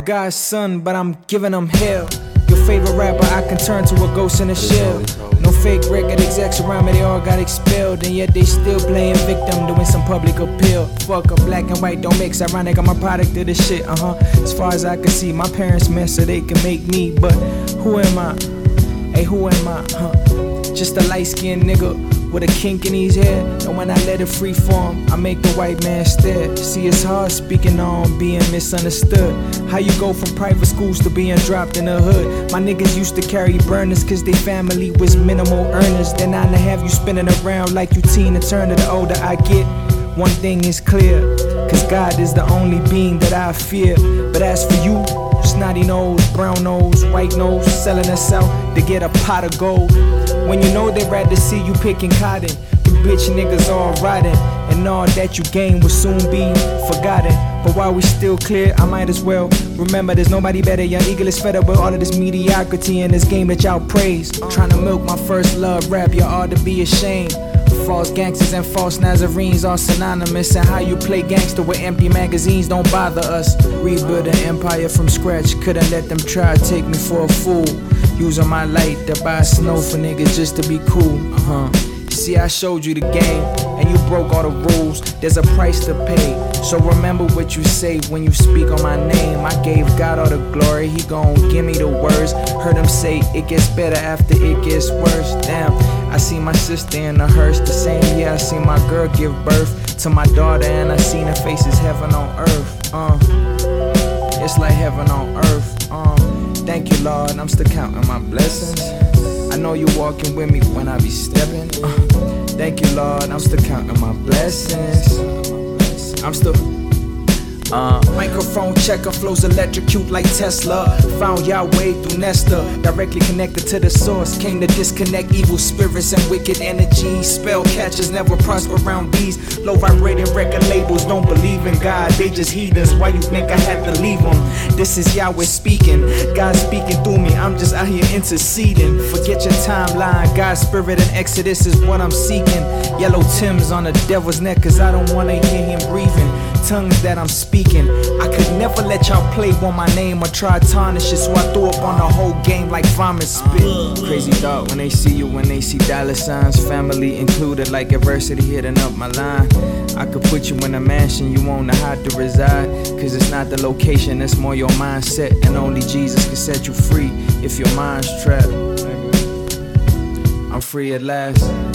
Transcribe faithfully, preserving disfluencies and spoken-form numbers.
God's son, but I'm giving them hell. Your favorite rapper, I can turn to a ghost in a shell. No fake record execs around me, they all got expelled. And yet they still playing victim, doing some public appeal. Fuck, a black and white don't mix. Ironic, I'm a product of this shit, uh-huh. As far as I can see, my parents mess so they can make me. But who am I? Hey, who am I, huh? Just a light-skinned nigga with a kink in his head. And when I let it free form, I make the white man stare. See, it's hard speaking on being misunderstood. How you go from private schools to being dropped in the hood? My niggas used to carry burners cause they family was minimal earners. Then I have you spinning around like you Tina Turner. The older I get, one thing is clear, cause God is the only being that I fear. But as for you, snotty nose, brown nose, white nose, selling us out to get a pot of gold. When you know they'd rather see you picking cotton, you bitch niggas all rotting, and all that you gain will soon be forgotten. But while we still clear, I might as well remember there's nobody better. Young Eagle is fed up with all of this mediocrity in this game that y'all praise. Trying to milk my first love rap, y'all ought to be ashamed. False gangsters and false Nazarenes are synonymous. And how you play gangster with empty magazines don't bother us. Rebuild an empire from scratch, couldn't let them try to take me for a fool. Using my light to buy snow for niggas just to be cool. Uh-huh. See, I showed you the game, and you broke all the rules. There's a price to pay, so remember what you say when you speak on my name. I gave God all the glory, he gon' give me the words. Heard him say it gets better after it gets worse. Damn, I see my sister in a hearse. The same year I see my girl give birth to my daughter, and I seen her face is heaven on earth. Uh, it's like heaven on earth. Uh, thank you, Lord, I'm still counting my blessings. I know you walking with me when I be stepping. Uh, thank you, Lord, I'm still counting my blessings. I'm still Uh, microphone checker flows electrocute like Tesla. Found Yahweh through Nesta, directly connected to the source. Came to disconnect evil spirits and wicked energies. Spell catchers never prosper around these low vibrating record labels. Don't believe in God, they just heathens. Why you think I had to leave them? This is Yahweh speaking, God speaking through me. I'm just out here interceding. Forget your timeline, God's spirit and Exodus is what I'm seeking. Yellow Timbs on the devil's neck, cause I don't wanna hear him breathing. Tongues that I'm speaking, I could never let y'all play on my name or try to tarnish it, so I threw up on the whole game like vomit spit. Crazy thought when they see you, when they see dollar signs, family included like adversity hitting up my line. I could put you in a mansion you won't know how to reside, cause it's not the location, it's more your mindset, and only Jesus can set you free if your mind's trapped. I'm free at last.